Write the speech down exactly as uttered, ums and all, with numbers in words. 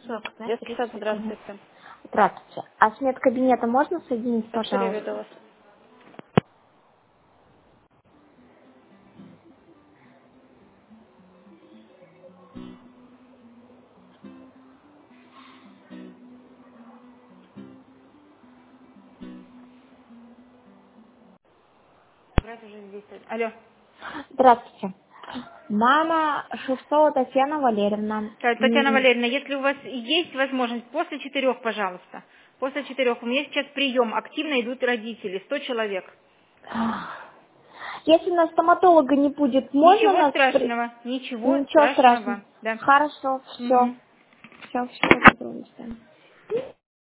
Детский сад, здравствуйте. Здравствуйте. А с медкабинета можно соединить, Повторяю, веду пожалуйста? вас. Брат уже здесь. Алло. Здравствуйте. Мама Шевцова Татьяна Валерьевна. Так, Татьяна М, Валерьевна, если у вас есть возможность, после четырех, пожалуйста. После четырех. У меня сейчас прием. Активно идут родители. Сто человек. Если на стоматолога не будет, можно Ничего нас... при- страшного. Ничего Ничего страшного. страшного. Да. Хорошо, все. Мгм. Все, все,